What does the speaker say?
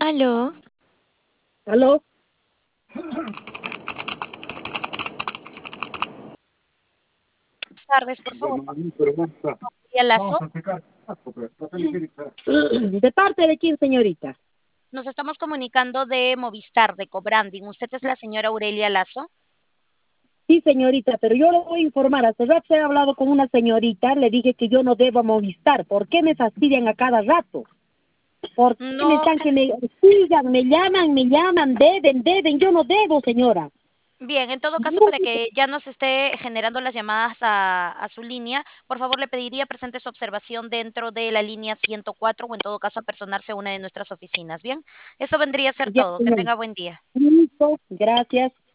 Aló, ¿Aló? Buenas tardes, por favor, María Lazo. ¿De parte de quién, señorita? Nos estamos comunicando de Movistar, de Cobranding. ¿Usted es la señora Aurelia Lazo? Sí, señorita, pero yo le voy a informar. Hace rato he hablado con una señorita, le dije que yo no debo Movistar. ¿Por qué me fastidian a cada rato? ¿Por qué me No, están que me sigan, me llaman, deben? Yo no debo, señora. bien, en todo caso, para que ya nos esté generando las llamadas a su línea, por favor le pediría presente su observación dentro de la línea 104 o en todo caso apersonarse a una de nuestras oficinas. Bien, eso vendría a ser Ya, todo. Que señora. tenga buen día. Listo, gracias.